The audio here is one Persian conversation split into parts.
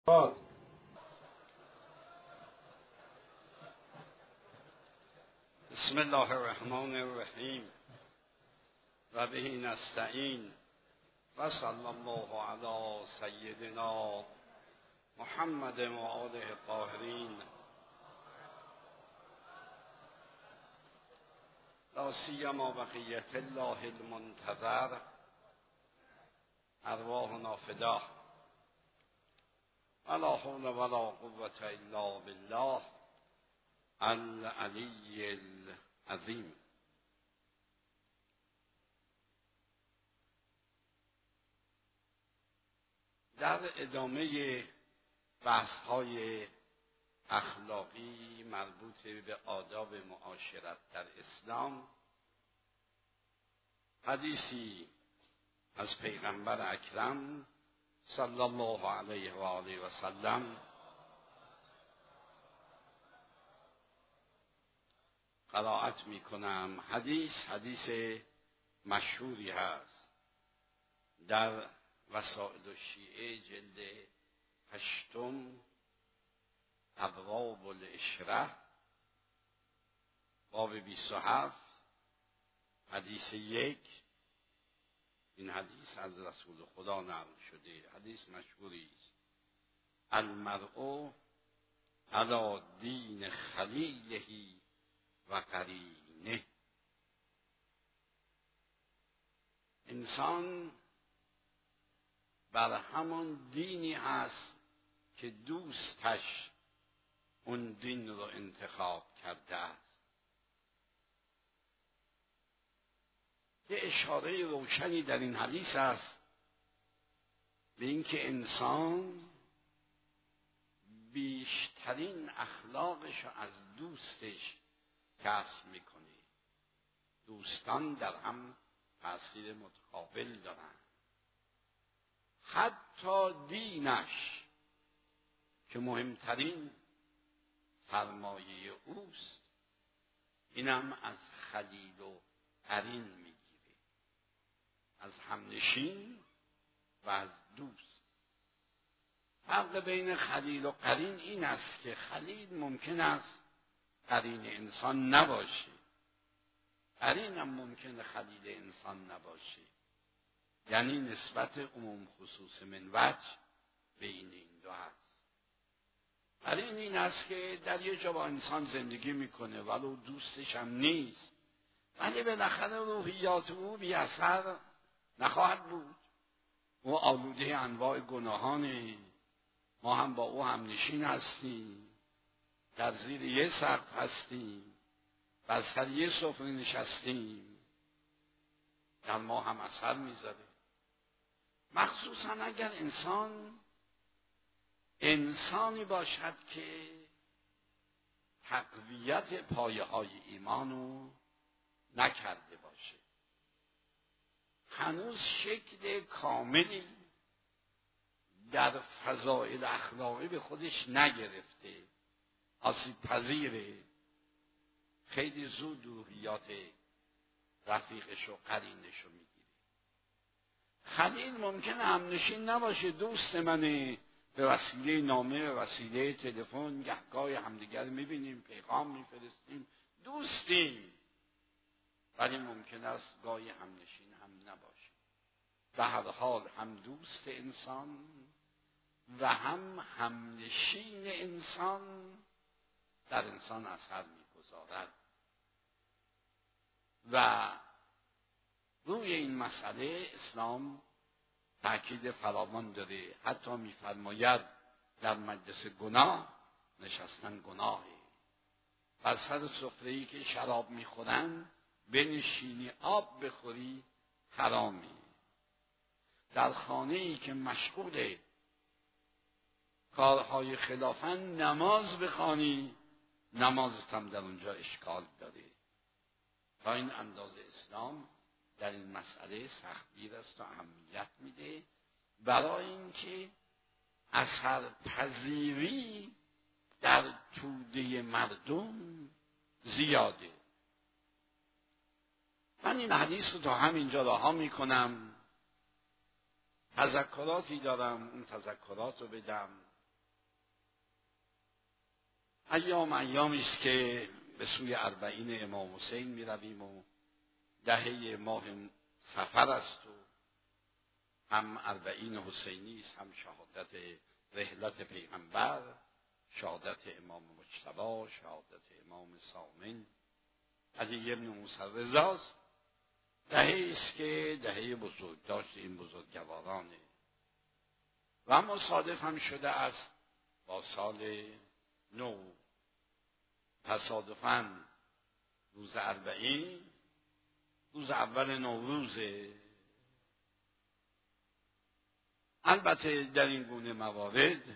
بسم الله الرحمن الرحیم و به نستعین و صلی الله علی سیدنا محمد و آله الطاهرین لا سیما بقیة الله المنتظر ارواحنا فدا ولا حول ولا قوة الا بالله العلی العظیم. در ادامه بحث‌های اخلاقی مربوط به آداب معاشرت در اسلام، حدیثی از پیغمبر اکرم صلی الله علیه و آله و سلم قرائت می کنم. حدیث مشهوری هست در وسائل الشیعه جلد 8 ابواب العشره باب 27 حدیث 1. این حدیث از رسول خدا نقل شده، حدیث مشهوری است. المرء علی دین خلیله و قرینه. انسان بر همان دینی هست که دوستش اون دین رو انتخاب کرده است. یه اشاره روشنی در این حدیث است به اینکه انسان بیشترین اخلاقش رو از دوستش کسب میکنه. دوستان در هم تأثیر متقابل دارن. حتی دینش که مهمترین سرمایه اوست، اینم از خلیل و قرین میگیره، از همنشین و از دوست. فرق بین خلیل و قرین این است که خلیل ممکن است قرین انسان نباشه، قرین هم ممکنه خلیل انسان نباشه. یعنی نسبت عموم خصوص من وجه بین این دو هست. قرین این است که در یه جا با انسان زندگی میکنه ولو دوستش هم نیست، ولی بالاخره روحیات او بی اثر نخواهد بود. او آلوده انواع گناهانه، ما هم با او هم نشین هستیم، در زیر یه سقف هستیم، بر سر یه سفره نشستیم، در ما هم اثر میذاره. مخصوصا اگر انسانی باشد که تقویت پایه های ایمانو نکرده باشه، هنوز شکل کاملی در فضائل اخلاقی به خودش نگرفته، آسیب پذیره، خیلی زود روحیات رفیقش و قرینش رو میگیره. خلیل ممکنه همنشین نباشه، دوست منه، به وسیله نامه، به وسیله تلفن گهگاه همدیگر میبینیم، پیغام میفرستیم، دوستیم، ولی ممکن است گاهی همنشین هم نباشه. به هر حال هم دوست انسان و هم همنشین انسان در انسان اثر میگذارد. و روی این مسئله اسلام تأکید فراوان داره. حتی میفرماید در مجلس گناه نشستن گناهه. بر سر سفره‌ای که شراب میخورن بنشینی آب بخوری حرامه. در خانه‌ای که مشغول کارهای خلافن نماز بخوانی، نمازت هم در اونجا اشکال داره. تا این اندازه اسلام در این مسئله سختگیر است و اهمیت میده، برای اینکه اثر پذیری در توده مردم زیاده. من این حدیث رو تا همینجا رها میکنم. تذکراتی دارم، اون تذکرات رو بدم. ایامی است که به سوی اربعین امام حسین می رویم و دهه ماه صفر است و هم اربعین حسینی است، هم شهادت رحلت پیغمبر، شهادت امام مجتبی، شهادت امام صامن علی ابن موسی رضا است. دهه است که دهه بزرگداشت این بزرگوارانه و اما صادف هم شده است با سال نو. تصادفاً روز اربعین روز اول نوروزه. البته در این گونه موارد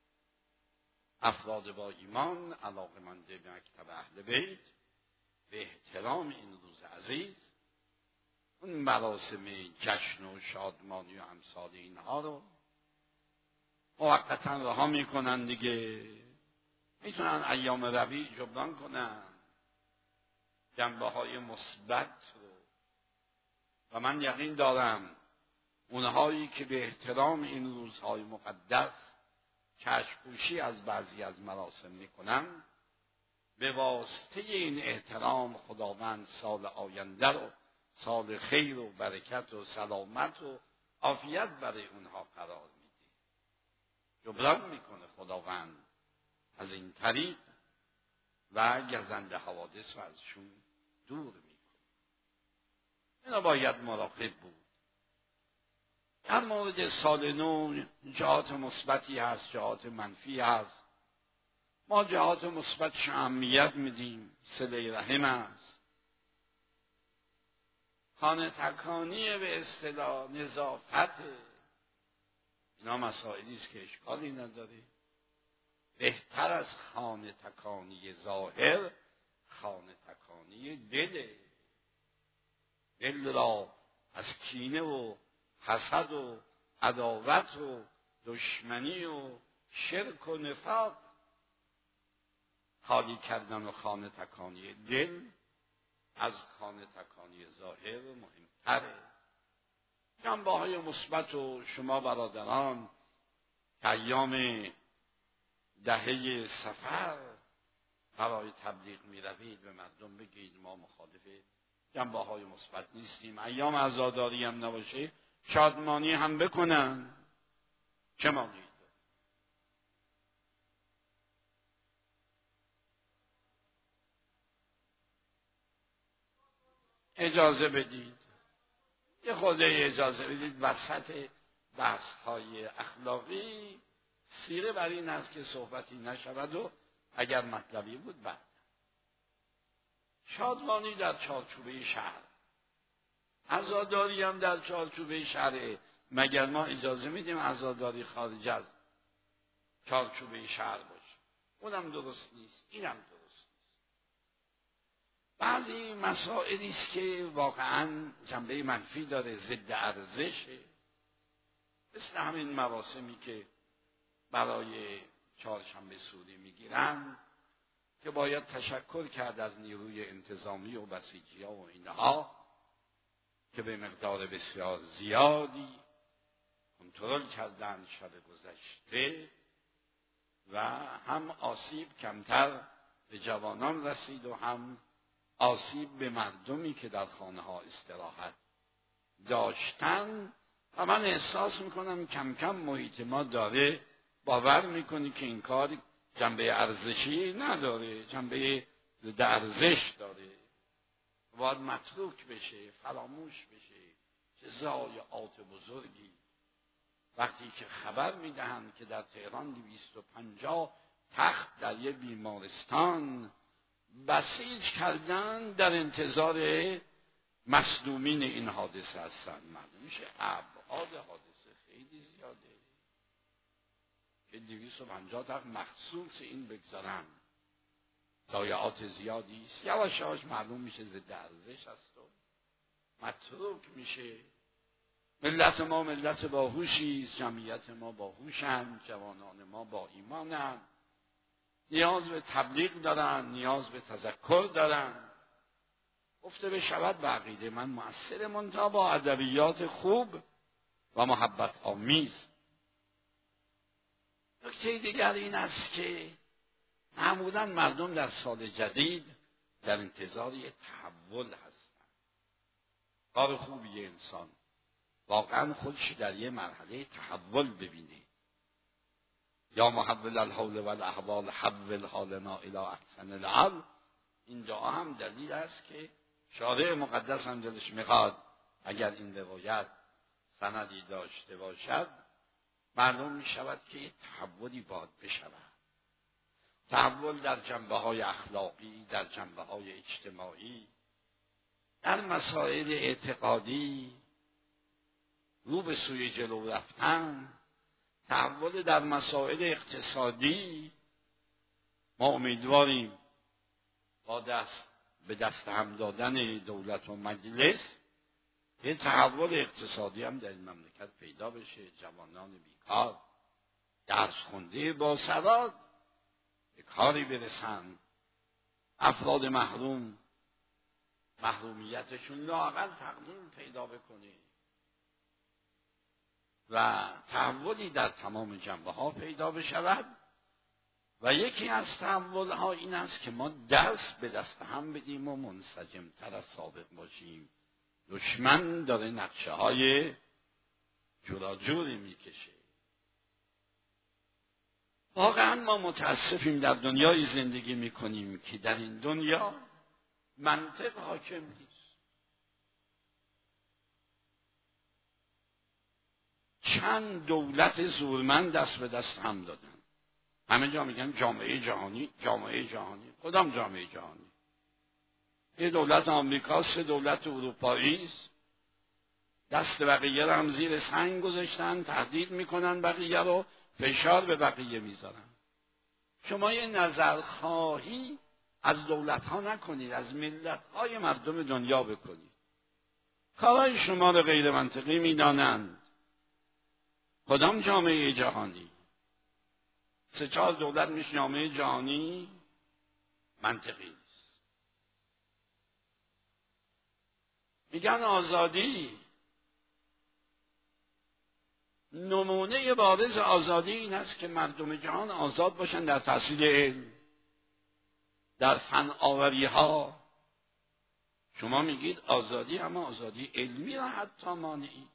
افراد با ایمان علاقه‌مند به مکتب اهل بیت به احترام این روز عزیز اون مراسم جشن و شادمانی و امثال اینها رو موقتا رها میکنن دیگه. میتونن ایام ربیع جبران کنن جنبه‌های مثبت رو و من یقین دارم اونهایی که به احترام این روزهای مقدس چشم‌پوشی از بعضی از مراسم میکنن به واسطه این احترام خداوند سال آینده رو سال خیر و برکت و سلامت و عافیت برای اونها قرار میده. جبران میکنه خداوند از این طریق و گزنده حوادث رو ازشون دور میکنه. اینا باید مراقب بود. در مورد سال نو جهات مثبتی هست، جهات منفی هست. ما جهات مثبتش اهمیت میدیم، صله رحم است، خانه تکانی به اصطلاح نظافت، اینا مسائلی است که اشکالی نداره. بهتر از خانه تکانی ظاهر خانه تکانی دل را از کینه و حسد و عداوت و دشمنی و شرک و نفاق خالی کردن و خانه تکانی دل از خانه تکانی ظاهر مهمتره. جنبه‌های مثبت و شما برادران که ایام دهه صفر برای تبلیغ می روید به مردم بگید ما مخالف جنبه‌های مثبت نیستیم. ایام عزاداری هم نباشه شادمانی هم بکنن. چه مانید؟ اجازه بدید یه خورده اجازه بدید وسط بحث‌های اخلاقی سیره بر این است که صحبتی نشود و اگر مطلبی بود بعد شادمانی در چارچوبه شهر، عزاداری هم در چارچوبه شهر. مگر ما اجازه میدیم عزاداری خارج از چارچوبه شهر باشه؟ اونم درست نیست، اینم درست نیست. بعضی مسائلی است که واقعا جنبه منفی داره، ضد ارزشه، مثل همین مراسمی که برای چهارشنبه سوری میگیرن که باید تشکر کرد از نیروی انتظامی و بسیجی‌ها و اینها که به مقدار بسیار زیادی کنترل کردن شب گذشته و هم آسیب کمتر به جوانان رسید و هم آسیب به مردمی که در خانه ها استراحت داشتن. و من احساس میکنم کم کم محیط ما داره باور میکنی که این کار جنبه ارزشی نداره، جنبه ضد ارزش داره، باید متروک بشه، فراموش بشه. چه ضایعات بزرگی وقتی که خبر میدهند که در تهران 250 تخت در یک بیمارستان بسیج کردن در انتظار مصدومین این حادثه هستند. معلوم میشه ابعاد حادثه خیلی زیاده که 250 تخت مخصوص این بگذارن. ضایعات زیادی است. یواش یواش معلوم میشه ضد ارزش است و متروک میشه. ملت ما ملت باهوشی است، جمعیت ما باهوشند، جوانان ما با ایمانند، نیاز به تبلیغ دارن، نیاز به تذکر دارن. گفته بشود به عقیده من مؤثر، منتها با ادبیات خوب و محبت آمیز. نکته دیگر این است که معمولا مردم در سال جدید در انتظار یه تحول هستن. کار خوبیه انسان واقعا خودش در یه مرحله تحول ببینه. یا محول الحول و الاحوال حول حالنا الی احسن الحال. این دعا هم دلیل است که شارع مقدس هم دلش میخواد اگر این روایت سندی داشته باشد معلوم میشود که یه تحولی باید بشود. تحول در جنبه‌های اخلاقی، در جنبه‌های اجتماعی، در مسائل اعتقادی، رو به سوی جلو رفتن، تحول در مسائل اقتصادی. ما امیدواریم با به دست هم دادن دولت و مجلس یه تحول اقتصادی هم در این مملکت پیدا بشه. جوانان بیکار، درس خونده با سواد به کاری برسن. افراد محرومیتشون لااقل تقلیل پیدا بکنه و تحولی در تمام جنبه ها پیدا بشود. و یکی از تحول ها این است که ما دست به دست هم بدیم و منسجم تر از سابق باشیم. دشمن داره نقشه های جوراجوری میکشه. واقعا ما متاسفیم در دنیای زندگی میکنیم که در این دنیا منطق حاکم نیست. چند دولت زورمند دست به دست هم دادن. همه جا میگن جامعه جهانی. کدام جامعه جهانی؟ یه دولت آمریکا، 3 دولت اروپایی است. دست بقیه رو هم زیر سنگ گذاشتن، تهدید میکنن بقیه رو، فشار به بقیه میذارن. شما یه نظرخواهی از دولت ها نکنید، از ملت های مردم دنیا بکنید. کارهای شما رو غیر منطقی میدانند. کدام جامعه جهانی؟ 3-4 دولت میشه جامعه جهانی؟ منطقی نیست. میگن آزادی. نمونه بارز آزادی این است که مردم جهان آزاد باشن در تحصیل علم، در فن آوری ها. شما میگید آزادی، اما آزادی علمی را حتی مانعید.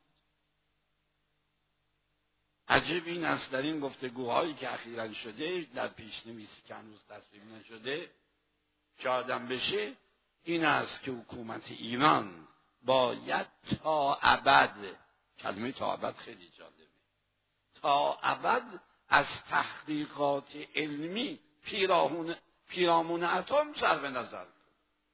عجب این است در این گفتگوهایی که اخیراً شده در پیشنویسی که هنوز تصویب نشده شاهدم بشه، این است که حکومت ایران باید تا ابد، کلمه تا ابد خیلی جالبه، تا ابد از تحقیقات علمی پیرامون اتم صرف نظر کنه.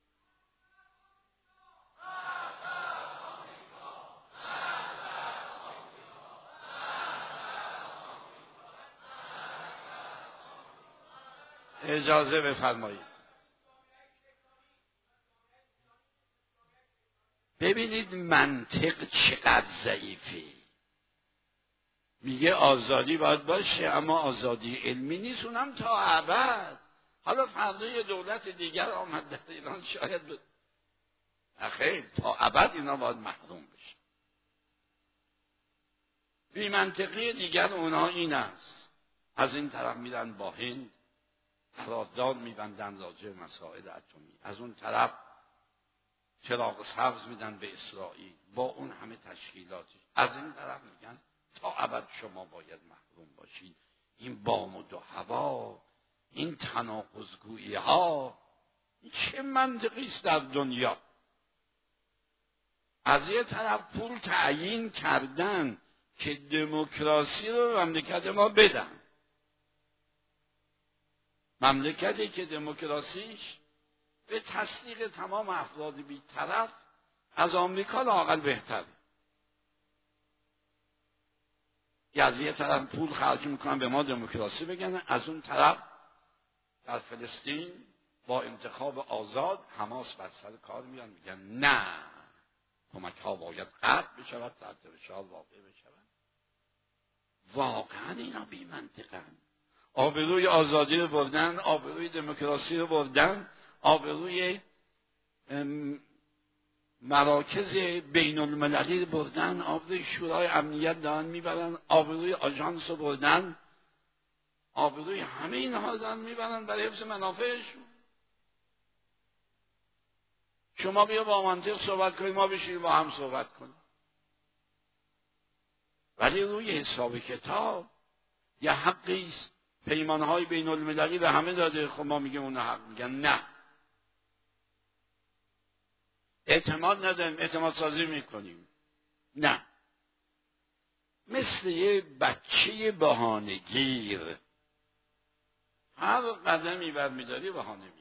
اجازه بفرمایید. ببینید منطق چقدر ضعیفه. میگه آزادی باید باشه اما آزادی علمی نیست، اونم تا ابد. حالا فردا یه دولت دیگر آمد در ایران شاید خیر تا ابد اینا باید محروم بشه. بی منطقی دیگر اونا این است، از این طرف میرن با هند قرارداد میبندن راجع به مسائل اتمی، از اون طرف چراغ سبز میدن به اسرائیل با اون همه تشکیلاتش، از این طرف میگن تا ابد شما باید محروم باشید. این بام و دو هوا، این تناقض‌گویی ها، چه منطقی است در دنیا؟ از یه طرف پول تعیین کردن که دموکراسی رو به مملکت ما بدن، مملکتی که دموکراسیش به تصدیق تمام افراد بی‌طرف از آمریکا لااقل بهتره. از یه طرف پول خرج میکنن به ما دموکراسی بگن، از اون طرف در فلسطین با انتخاب آزاد حماس بر سر کار میان، میگن نه کمک ها باید قطع بشود، تحت فشار واقع بشود. واقعا اینا بی منطقن. آبروی آزادی رو بردن، آبروی دموکراسی رو بردن، آبروی مراکز بین المللی رو بردن، آبروی شورای امنیت دارن میبرن، آبروی آژانس رو بردن، آبروی همه اینها دارن میبرن برای حفظ منافعشون. شما بیا با منطق صحبت کنید، ما بشینیم با هم صحبت کنیم. ولی روی حساب کتاب یه حقی است، پیمانهای بین المللی به همه داده، خب ما میگیم اون حق، میگن نه، اعتماد نداریم، اعتماد سازی میکنیم. نه، مثل یه بچه بهانه‌گیر هر قدمی برمیداری بهانه میگیری.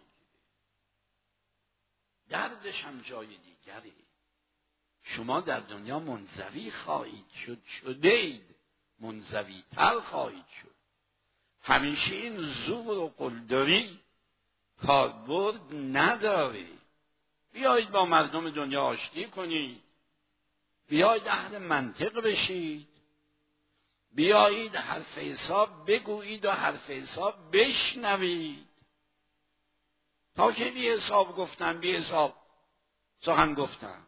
دردش هم جای دیگری. شما در دنیا منزوی خواهید شد، شدید، منزوی تر خواهید شد. همیشه این زور و قلدری کاربرد نداره. بیایید با مردم دنیا آشتی کنید، بیایید اهل منطق بشید، بیایید حرف حساب بگویید و حرف حساب بشنوید. تا که بی حساب گفتن، بی حساب سخن گفتن.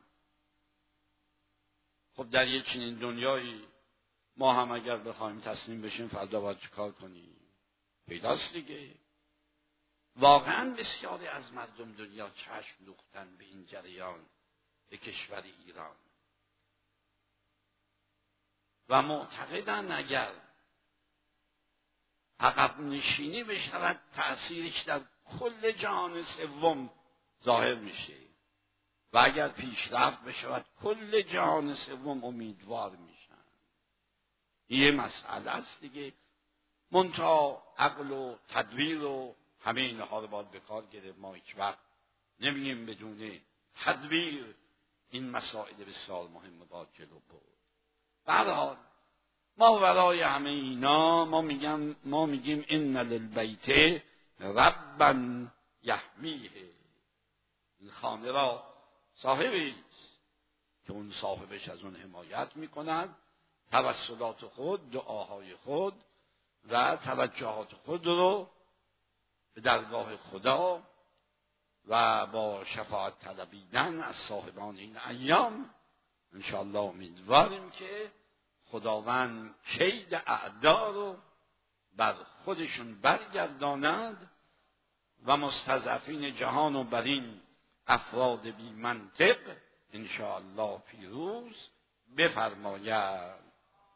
خب در یه چنین دنیایی ما هم اگر بخوایم تسلیم بشیم فردا باید چیکار کنیم؟ پیداست دیگه. واقعا بسیاری از مردم دنیا چشم دوختن به این جریان، به کشور ایران و معتقدن اگر عقب نشینی بشود تأثیرش در کل جهان سوم ظاهر میشه و اگر پیشرفت بشود کل جهان سوم امیدوار میشن. یه مسئله است دیگه. منتها عقل و تدبیر و همه اینها رو باید به کار گرفت. ما هیچ وقت نمیگیم بدون تدبیر این مسائل بسیار مهم باید جلو برد. به هر حال ما برای همه اینا ما میگیم ان للبیت ربا یحمیه. این خانه را صاحبی است که اون صاحبش از اون حمایت میکند. توسلات خود، دعاهای خود و توجهات خود رو به درگاه خدا و با شفاعت طلبیدن از صاحبان این ایام انشاءالله امیدواریم که خداوند کید اعدا رو بر خودشون برگرداند و مستضعفین جهان و بر این افراد بی منطق انشاءالله پیروز بفرماید.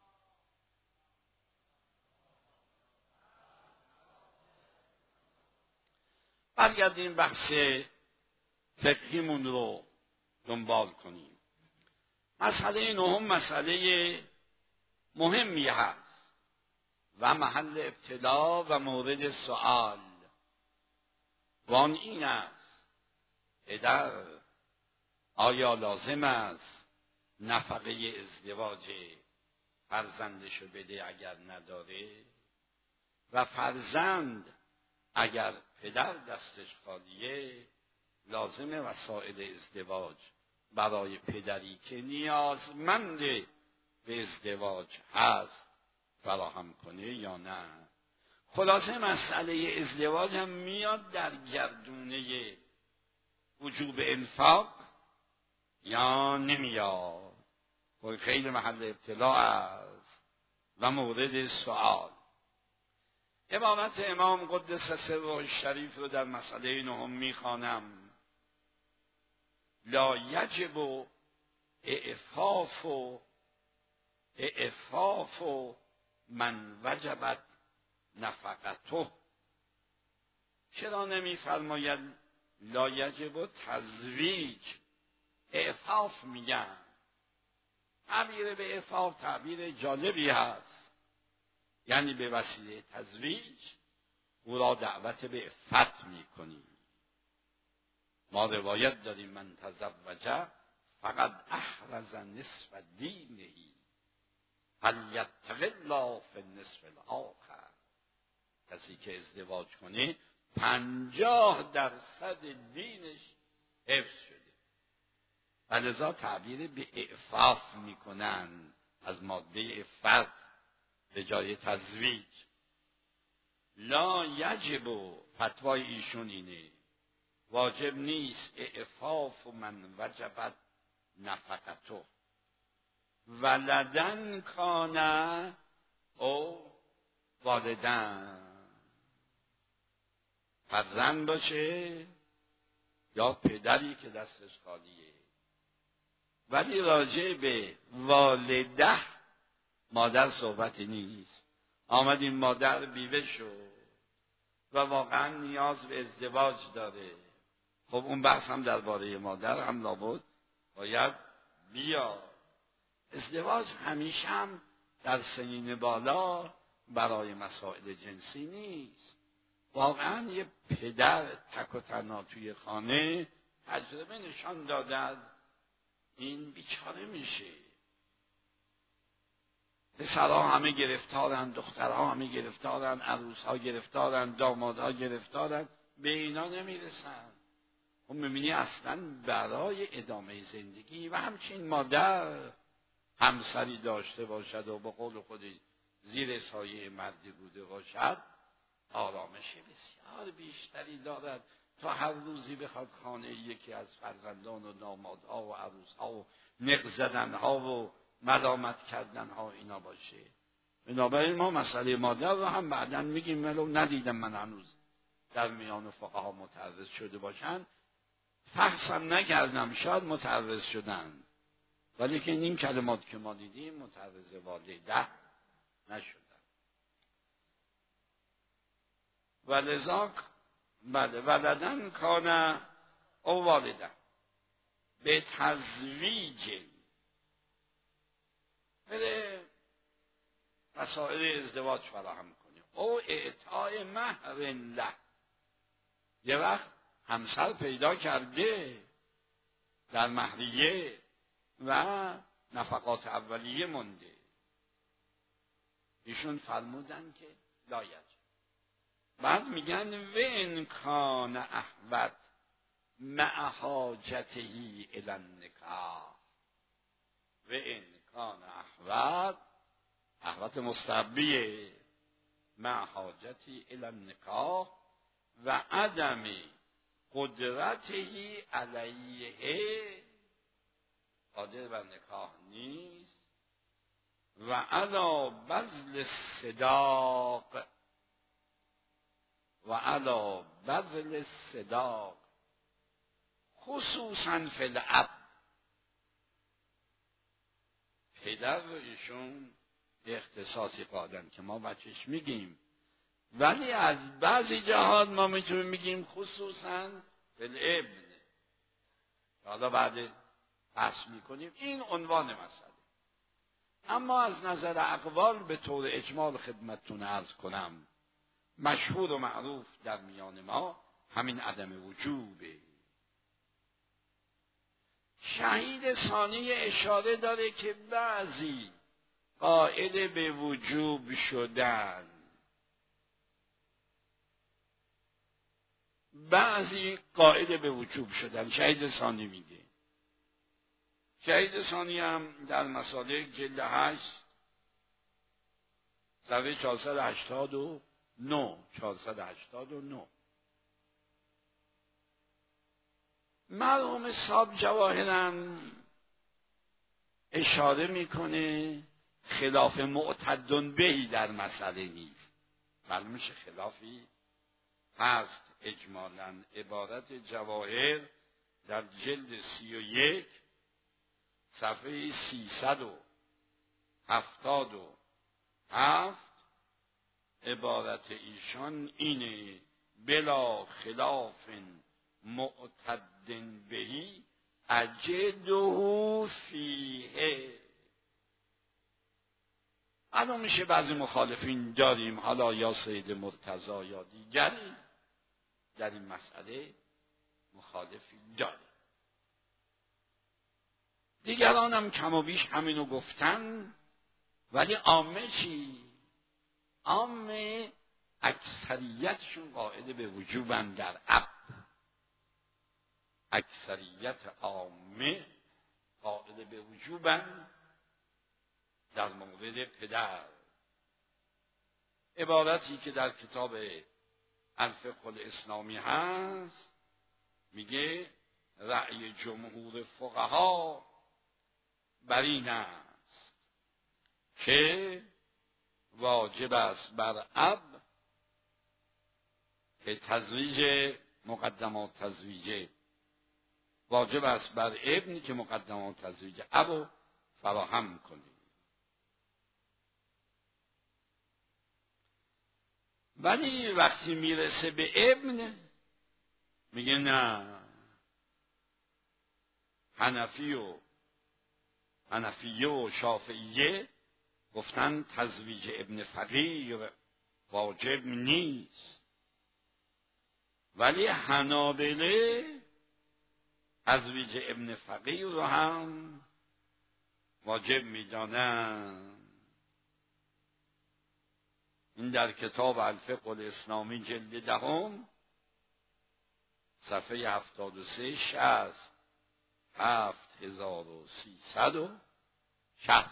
برگردیم بحث فقهیمون رو دنبال کنیم. مسئله نهم مسئله مهمی هست و محل ابتلا و مورد سؤال و آن این است: پدر آیا لازم است نفقه ازدواج فرزندشو بده اگر نداره؟ و فرزند اگر پدر دستش خالیه لازمه وسایل ازدواج برای پدری که نیازمند به ازدواج هست فراهم کنه یا نه؟ خلاصه مسئله ازدواج هم میاد در گردونه وجوب انفاق یا نمیاد؟ خیلی محل ابتلا است و مورد سؤال. عبارت امام قدس سره الشریف رو در مسئله نهم میخوانم: لا یجب اعفاف من وجبت نفقته. چرا نمیفرماید لا یجب تزویج؟ اعفاف میگن. تعبیر به اعفاف تعبیر جالبی هست، یعنی به وسیله تزویج او را دعوت به عفت میکنی. ما روایت داریم من تزوج فقد احرز نصف دینه فلیتق الله فی النصف الاخر. کسی که ازدواج کنه 50% دینش حفظ شده. ولذا تعبیر به اعفاف میکنن از ماده عفت به جای تزویج. لا یجب، فتوای ایشون اینه، واجب نیست اعفاف من وجبت نفقته ولدن کانه او والدن. فرزند باشه یا پدری که دستش خالیه. ولی راجع به والده مادر صحبتی نیست. آمد این مادر بیوه شد و واقعا نیاز به ازدواج داره. خب اون بحث هم درباره مادر هم لابد باید بیاد. ازدواج همیشه هم در سنین بالا برای مسائل جنسی نیست. واقعا یه پدر تک و تنها توی خانه تجربه نشان دادن این بیچاره میشه. پسرها همه گرفتارن، دخترها همه گرفتارن، عروسها گرفتارن، دامادها گرفتارن، به اینا نمیرسن. اون میبینی اصلا برای ادامه زندگی و همچین مادر همسری داشته باشد و به قول خودی زیر سایه مردی بوده باشد، آرامش بسیار بیشتری دارد تا هر روزی بخواد خانه یکی از فرزندان و دامادها و عروسها و نق زدنها و ملامت کردنها اینا باشه. بنابراین ما مسئله مادر رو هم بعداً میگیم، ولو ندیدم من هنوز در میان فقها متعرض شده باشن، فحصم نکردم، شاید متعرض شدن، ولی که این کلمات که ما دیدیم متعرض والده نشدن. ولذا بله ولدن کان او والده به تزویج بله مسائل ازدواج فراهم کنیم او اعطای مهر له. یه وقت همسر پیدا کرده در مهریه و نفقات اولیه مونده، ایشون فرمودن که لایج. بعد میگن و ان کان احوط مع حاجته الی النکاح. و ان کان احوط مستحبیه مع حاجته الی النکاح و عدم قدرته علیه، قادر بر نکاح نیست، و علی بذل الصداق خصوصا فی الاب. پدر رو ایشون به اختصاصی قادن که ما بچش میگیم، ولی از بعضی جهات ما میتونیم بگیم خصوصا فی الابن. حالا بعد بحث میکنیم این عنوان مسئله. اما از نظر اقوال به طور اجمال خدمتتون عرض کنم، مشهور و معروف در میان ما همین عدم وجوبه. شهید ثانی اشاره داره که بعضی قائل به وجوب شدن، شهید ثانی میگه. شهید ثانی هم در مسالک جلد 8 صفحه 489 مرحوم صاحب جواهرم اشاره میکنه خلاف معتدن بهی در مسئله نیست. معلوم میشه خلافی هست. اجمالاً عبارت جواهر در جلد 31 صفحه 377 عبارت ایشان اینه: بلا خلاف معتدن بهی اجده فیه. الان میشه بعضی مخالفین داریم، حالا یا سید مرتضی یا دیگری در این مسئله مخالفی داریم. دیگران هم کم و بیش همینو گفتن، ولی عامه چی؟ عامه اکثریتشون قائل به وجوبن در اب. اکثریت عامه قائل به وجوبن در مورد پدر. عبارتی که در کتاب الفقه الاسلامی هست میگه رأی جمهور فقها بر این است که واجب است بر اب که تزویج مقدمات تزویجه واجب است بر ابن که مقدمات تزویج ابو فراهم کنه. ولی وقتی میرسه به ابن میگه نه، حنفیه و شافعیه گفتن تزویج ابن فقیر واجب نیست، ولی حنابله تزویج ابن فقیر رو هم واجب میدانن. این در کتاب الفقه الاسلامی جلد 10 صفحه 73 60 7360.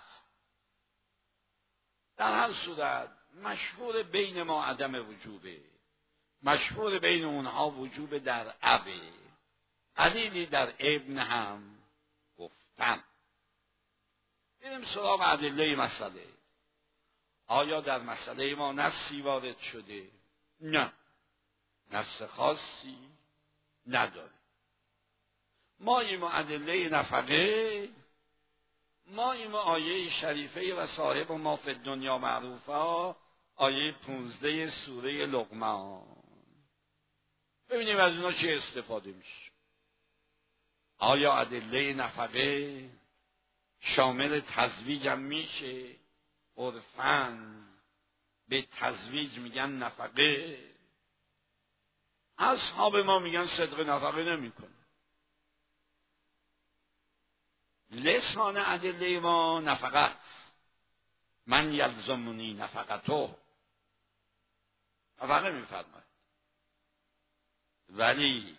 در هر صورت مشهور بین ما عدم وجوبه، مشهور بین اونها وجوب در ابه، علیلی در ابن هم گفتن. بریم سراغ ادله مسئله. آیا در مسئله ما نصی وارد شده؟ نه، نص خاصی نداره. ما این ادله نفقه، ما این آیه شریفه و صاحب ما فی الدنیا معروفه، آیه 15 سوره لقمان. ببینیم از اونا چه استفاده میشه. آیا ادله نفقه شامل تزویج هم میشه؟ عرفاً به تزویج میگن نفقه. اصحاب ما میگن صدق نفقه نمیکنه. لسان ادله ما نفقه است. من یلزمونی نفقتو، نفقه میفرماید. ولی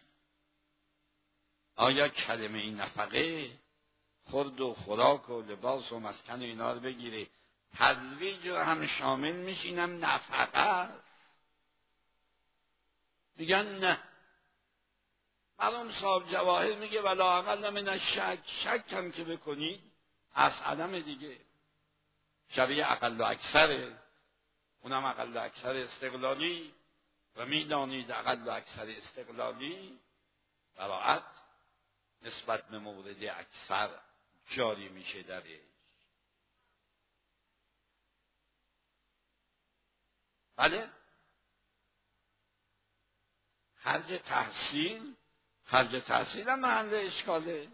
آیا کلمه این نفقه خورد و خوراک و لباس و مسکن و اینا رو بگیره، تزویج رو هم شامل میشه، اینم نفقه است؟ میگن نه. معلوم صاحب جواهر میگه ولا اقل من الشک، شک هم که بکنی از عدم دیگه، شبیه اقل و اکثره، اونم اقل و اکثر استقلالی و میدانید اقل و اکثر استقلالی براعت نسبت به مورد اکثر جاری میشه درش. بله، خرج تحصیل هم محل اشکاله.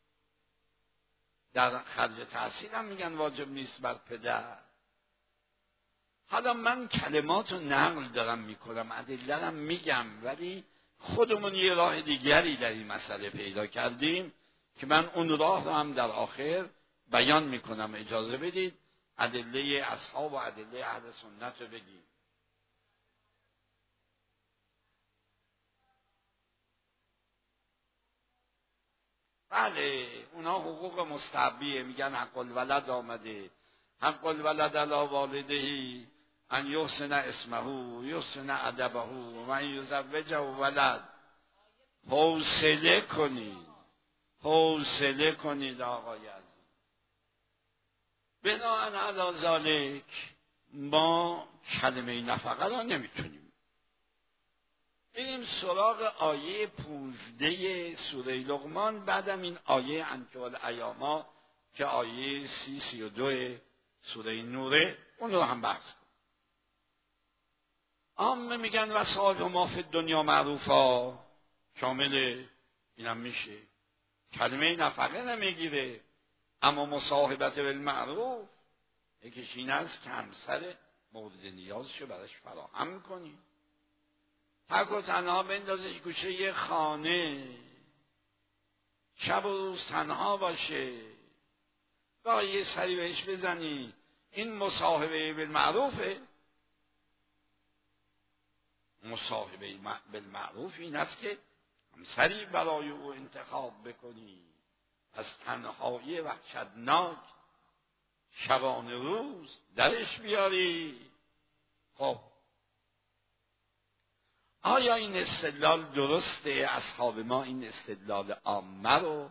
در خرج تحصیل هم میگن واجب نیست بر پدر. حالا من کلمات رو نقل دارم میکنم، ادله هم میگم، ولی خودمون یه راه دیگری در این مسئله پیدا کردیم که من اون راه رو هم در آخر بیان میکنم. اجازه بدید ادله اصحاب و ادله اهل سنت رو بگیم. بله، اونا حقوق مستحبیه، میگن حق الولد آمده، حق الولد علی والدهی ان یحسن اسمه یحسن ادبه و من یزوجه ولد. حوصله کنید آقای عزیز. بناهن علی ذالک ما کلمه نفقه را نمیتونیم. بریم سراغ آیه 15 سوره لقمان، بعدم این آیه انکال ایاما که آیه 32 سوره نوره، اون رو هم بحث کن. عامه میگن و صاحب ما فی دنیا معروفا، شامل اینم میشه. کلمه نفقه نمیگیره، اما مصاحبت بالمعروف یکیش این است که همسر مورد نیازشو براش فراهم کنی. تک و تنها بندازش گوشه یه خانه، شب و روز تنها باشه، با یه سری بهش بزنی. این مصاحبه بالمعروفه. مصاحبه بالمعروف این است که همسری برای او انتخاب بکنی، از تنهایی وحشتناک شبانه روز درش بیاری. خب آیا این استدلال درسته؟ اصحاب ما این استدلال عامه رو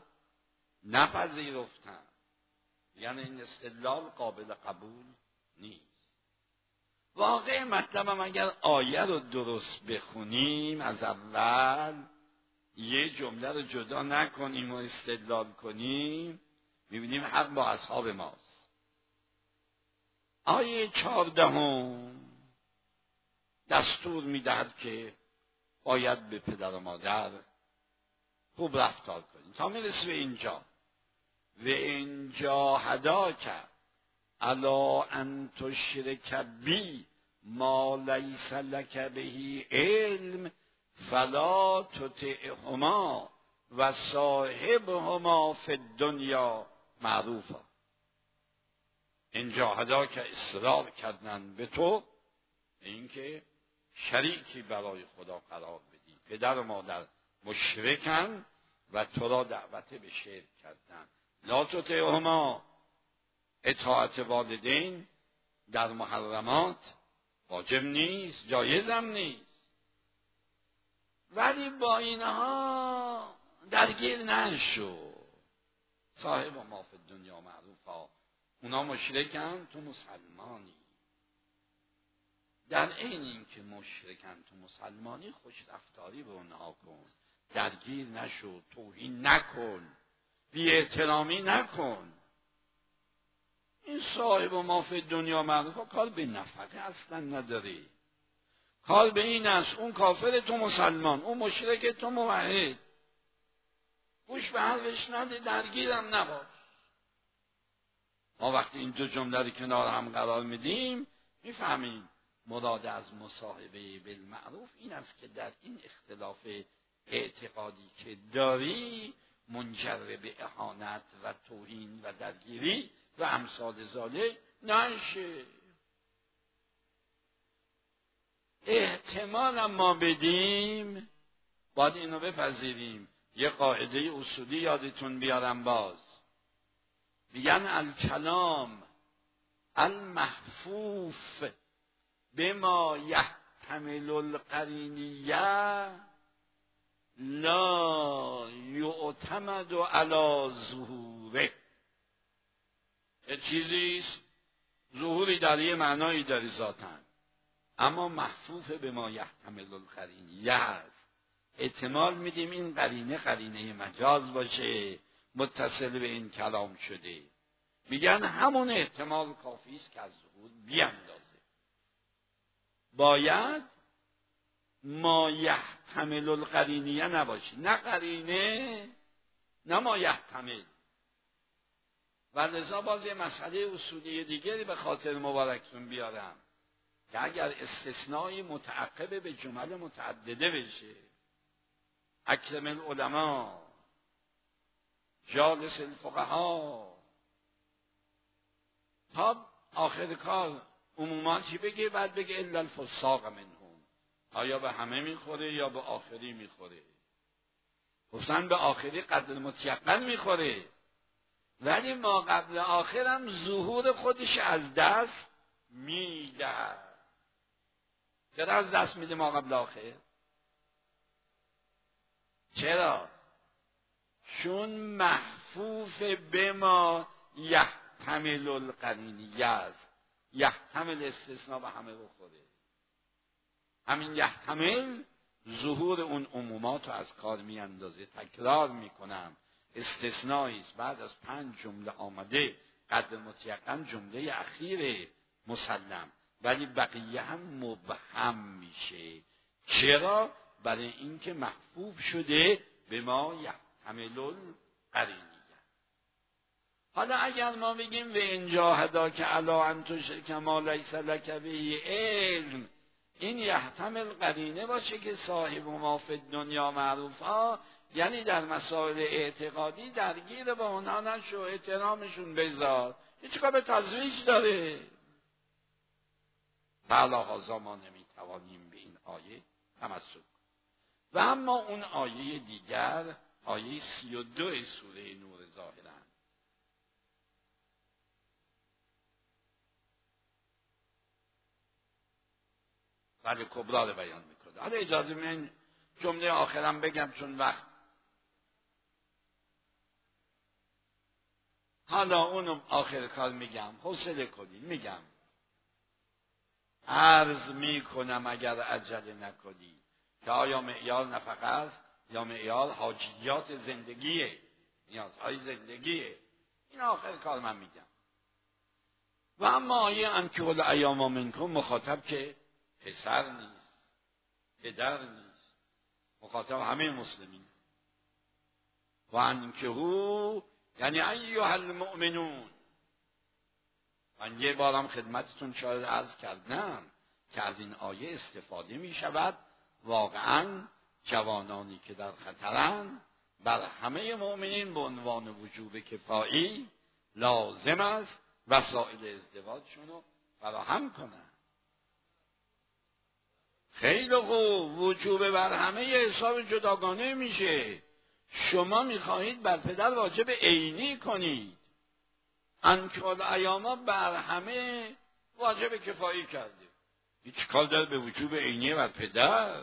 نپذیرفتن، یعنی این استدلال قابل قبول نیست. واقع مطلبم اگر آیه رو درست بخونیم از اول، یه جمله رو جدا نکنیم و استدلال کنیم، میبینیم حق با اصحاب ماست. آیه 14 دستور میدهد که باید به پدر و مادر خوب رفتار کنیم تا میرسی به اینجا. و اینجا هداک الا ان تشرک بی ما لیس لک به علم فلا تطعهما و صاحبهما فی الدنیا معروفا. اینجا هداک اصرار کردن به تو اینکه شریکی برای خدا قرار بدی. پدر و مادر مشرکن و تو را دعوت به شرک کردن. لا تطعهما، اطاعت والدین در محرمات واجب نیست، جایزم نیست، ولی با اینها درگیر نشو. صاحب ما فی الدنیا معروفا، اونا مشرکن تو مسلمانی. در عین این که مشرکن تو مسلمانی خوش رفتاری به اونها کن، درگیر نشو، توهین نکن، بی احترامی نکن. این صاحب ما فی دنیا معروفه کار به نفقه اصلا نداره. کار به این است اون کافر تو مسلمان، اون مشرک تو موحد. گوش به حرفش نده، درگیرم نباش. ما وقتی این دو جمله رو کنار هم قرار میدیم میفهمیم مراد از مصاحبه بالمعروف این است که در این اختلاف اعتقادی که داری منجر به اهانت و توهین و درگیری و امثال ذالک نشه. احتمال ما بدیم، باید اینو بپذیریم. یه قاعده اصولی یادتون بیارم باز، میگن الکلام المحفوف بما یحتمل القرینیه لا یعتمد علی ظهوره. یه چیزیست ظهوری در یه معنایی داری ذاتن، اما محفوف به ما یحتمل القرینیه است. احتمال میدیم این قرینه مجاز باشه، متصل به این کلام شده. میگن همون احتمال کافی است که از ظهور بیاندازه. باید ما یحتمل القرینیه نباشه، نه قرینه نه ما یحتمل. و لذا باز یه مسئله اصولی دیگری به خاطر مبارکتون بیارم که اگر استثنایی متعقب به جمل متعدده بشه، اکرم العلماء جالس الفقها، تا آخر کار عموما چی بگه؟ بعد بگه الا الفساق منهم، آیا به همه میخوره یا به آخری میخوره؟ گفتن به آخری قدر متیقن میخوره، ولی ما قبل آخرم ظهور خودش از دست میده. چرا از دست میده ما قبل آخر؟ چرا؟ چون محفوف به ما یحتمل القرینیه است. یحتمل استثناء به همه رو خوره. همین یحتمل ظهور اون عمومات رو از کار میاندازه. تکرار میکنم، استثنایی است بعد از 5 جمله آمده قدر متیقن جمله اخیر مسلم، ولی بقیه هم مبهم میشه. چرا؟ برای اینکه محفوف شده به ما یحتمل القرینیه. حالا اگر ما بگیم و اینجا هداک الا ان تشرک ما لیس لک به علم، این یحتمل قرینه باشه که صاحب ما فی الدنیا معروفا، یعنی در مسائل اعتقادی درگیر با اونها نشو، احترامشون بذار. این چیکار به تزویج داره؟ بلا ما نمیتوانیم به این آیه تمسک. و اما اون آیه دیگر، آیه 32 سوره نور ظاهرا، ولی کبرا رو بیان میکنه. حالا اجازه من جمله آخرم بگم چون وقت. حالا اونم آخر کار میگم، حوصله کنید. میگم عرض میکنم اگر عجله نکنی که آیا معیار نفقه است یا معیار حاجیات زندگیه، نیازهای زندگیه. این آخر کار من میگم. و اما آیه انکحوا الایام منکم مخاطب که پسر نیست، پدر نیست، مخاطب همه مسلمین. و انکحوا یعنی ایها المؤمنون. من یه بارم خدمتتون شاید عرض کردم که از این آیه استفاده می شود واقعا جوانانی که در خطرند بر همه مؤمنین به عنوان وجوب کفایی لازم است وسایل ازدواجشون رو فراهم کنن. خیلی خوب، وجوب بر همه حساب جداگانه میشه. شما میخواهید بر پدر واجب عینی کنید، انکحوا الایام بر همه واجب کفایی کرده. هیچ کار داره به وجوب عینی بر پدر؟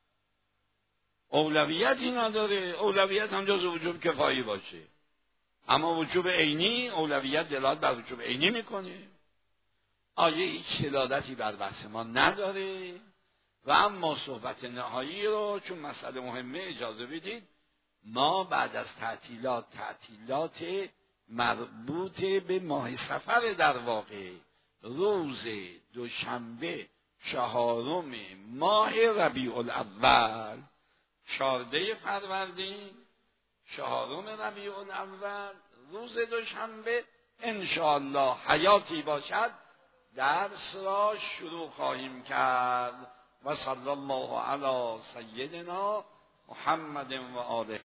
اولویتی نداره. اولویت هم جز وجوب کفایی باشه، اما وجوب عینی اولویت دلالت بر وجوب عینی میکنه. آیه هیچ دلالتی بر بحث ما نداره. و اما صحبت نهایی رو چون مسئله مهمه اجازه بدید ما بعد از تعطیلات مربوط به ماه سفر، در واقع روز دوشنبه 4 ماه ربیع الاول 14 فروردین 4 ربیع الاول روز دوشنبه انشاءالله حیاتی باشد درس را شروع خواهیم کرد. و صلی الله علی سیدنا محمد و آله.